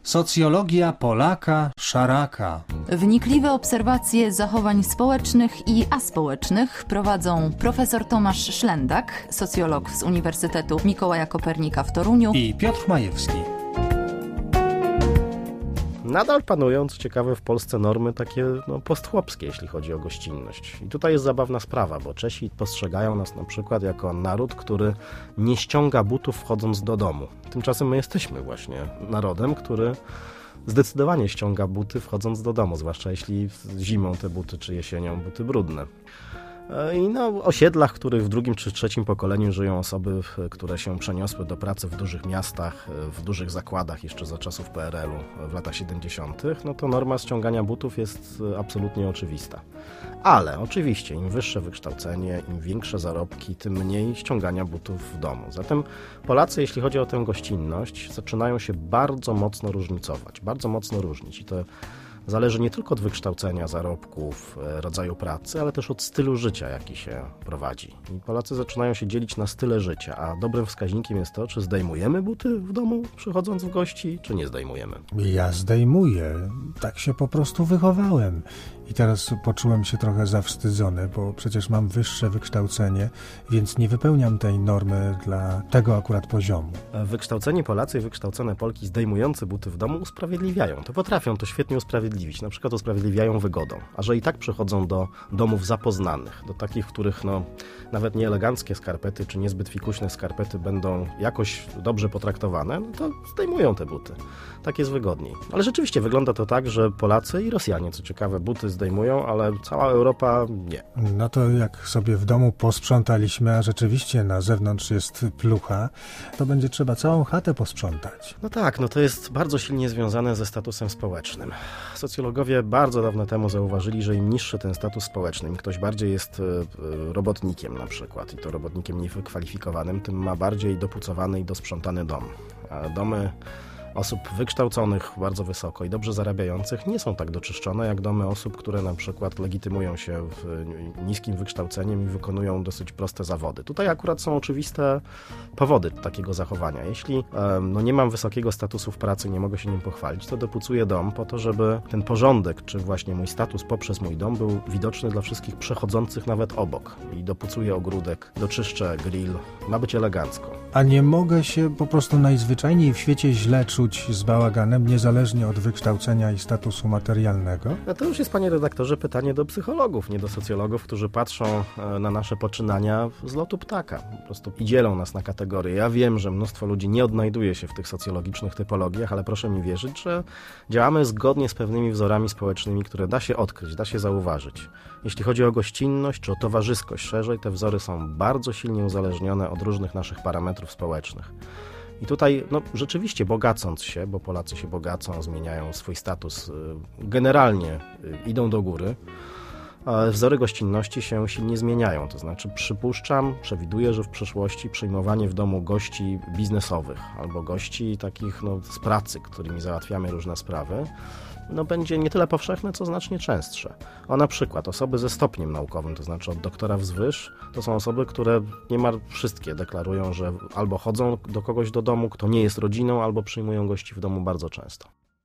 Socjologia Polaka Szaraka. Wnikliwe obserwacje zachowań społecznych i aspołecznych prowadzą profesor Tomasz Szlendak, socjolog z Uniwersytetu Mikołaja Kopernika w Toruniu I Piotr Majewski. Nadal panują, co ciekawe, w Polsce normy takie postchłopskie, jeśli chodzi o gościnność. I tutaj jest zabawna sprawa, bo Czesi postrzegają nas na przykład jako naród, który nie ściąga butów wchodząc do domu. Tymczasem my jesteśmy właśnie narodem, który zdecydowanie ściąga buty wchodząc do domu, zwłaszcza jeśli zimą te buty, czy jesienią buty brudne. I na osiedlach, w których w drugim czy trzecim pokoleniu żyją osoby, które się przeniosły do pracy w dużych miastach, w dużych zakładach jeszcze za czasów PRL-u w latach 70., no to norma ściągania butów jest absolutnie oczywista. Ale oczywiście im wyższe wykształcenie, im większe zarobki, tym mniej ściągania butów w domu. Zatem Polacy, jeśli chodzi o tę gościnność, zaczynają się bardzo mocno różnicować, bardzo mocno różnić. I to zależy nie tylko od wykształcenia, zarobków, rodzaju pracy, ale też od stylu życia, jaki się prowadzi. I Polacy zaczynają się dzielić na style życia, a dobrym wskaźnikiem jest to, czy zdejmujemy buty w domu, przychodząc w gości, czy nie zdejmujemy. Ja zdejmuję. Tak się po prostu wychowałem. I teraz poczułem się trochę zawstydzony, bo przecież mam wyższe wykształcenie, więc nie wypełniam tej normy dla tego akurat poziomu. Wykształceni Polacy i wykształcone Polki zdejmujące buty w domu usprawiedliwiają. To potrafią to świetnie usprawiedliwić. Na przykład usprawiedliwiają wygodą. A że i tak przychodzą do domów zapoznanych, do takich, w których nawet nieeleganckie skarpety czy niezbyt fikuśne skarpety będą jakoś dobrze potraktowane, no to zdejmują te buty. Tak jest wygodniej. Ale rzeczywiście wygląda to tak, że Polacy i Rosjanie, co ciekawe, buty zdejmują, ale cała Europa nie. No to jak sobie w domu posprzątaliśmy, a rzeczywiście na zewnątrz jest plucha, to będzie trzeba całą chatę posprzątać. No tak, to jest bardzo silnie związane ze statusem społecznym. Socjologowie bardzo dawno temu zauważyli, że im niższy ten status społeczny, im ktoś bardziej jest robotnikiem na przykład, i to robotnikiem niewykwalifikowanym, tym ma bardziej dopucowany i dosprzątany dom. A domy osób wykształconych bardzo wysoko i dobrze zarabiających nie są tak doczyszczone jak domy osób, które na przykład legitymują się niskim wykształceniem i wykonują dosyć proste zawody. Tutaj akurat są oczywiste powody takiego zachowania. Jeśli nie mam wysokiego statusu w pracy, nie mogę się nim pochwalić, to dopucuję dom po to, żeby ten porządek, czy właśnie mój status poprzez mój dom był widoczny dla wszystkich przechodzących nawet obok. I dopucuję ogródek, doczyszczę grill, ma być elegancko. A nie mogę się po prostu najzwyczajniej w świecie źle czuć z bałaganem, niezależnie od wykształcenia i statusu materialnego? No to już jest, panie redaktorze, pytanie do psychologów, nie do socjologów, którzy patrzą na nasze poczynania z lotu ptaka. Po prostu i dzielą nas na kategorie. Ja wiem, że mnóstwo ludzi nie odnajduje się w tych socjologicznych typologiach, ale proszę mi wierzyć, że działamy zgodnie z pewnymi wzorami społecznymi, które da się odkryć, da się zauważyć. Jeśli chodzi o gościnność czy o towarzyskość szerzej, te wzory są bardzo silnie uzależnione od różnych naszych parametrów społecznych. I tutaj rzeczywiście bogacąc się, bo Polacy się bogacą, zmieniają swój status, generalnie idą do góry, wzory gościnności się silnie zmieniają. To znaczy przewiduję, że w przyszłości przyjmowanie w domu gości biznesowych albo gości takich z pracy, którymi załatwiamy różne sprawy, będzie nie tyle powszechne, co znacznie częstsze. Na przykład osoby ze stopniem naukowym, to znaczy od doktora wzwyż, to są osoby, które niemal wszystkie deklarują, że albo chodzą do kogoś do domu, kto nie jest rodziną, albo przyjmują gości w domu bardzo często.